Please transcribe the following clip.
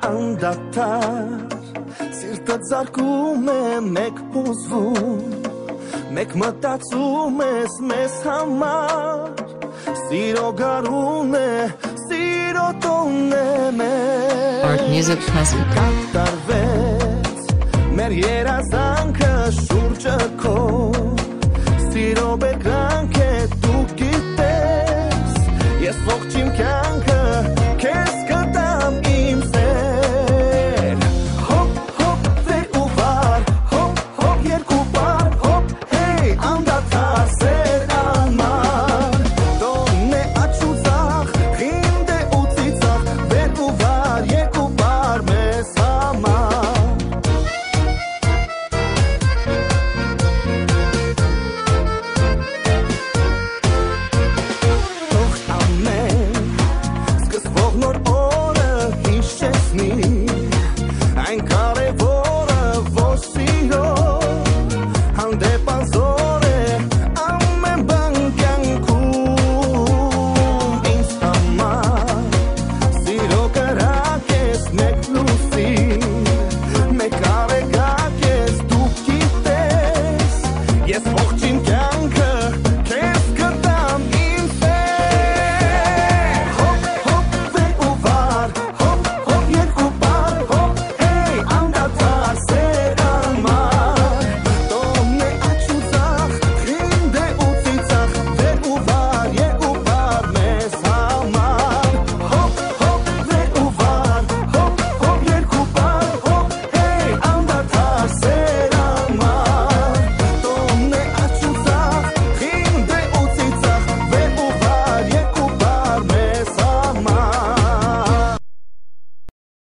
անդադար Սիրտը ձարկում է մեկ հուզվում Մեկ մտածում ես մեզ համար Սիրո գարուն է, սիրո տոնն է մեր Art Music Present Կատարվեց մեր երազանքը շուրջը քո Սիրո բեկրանք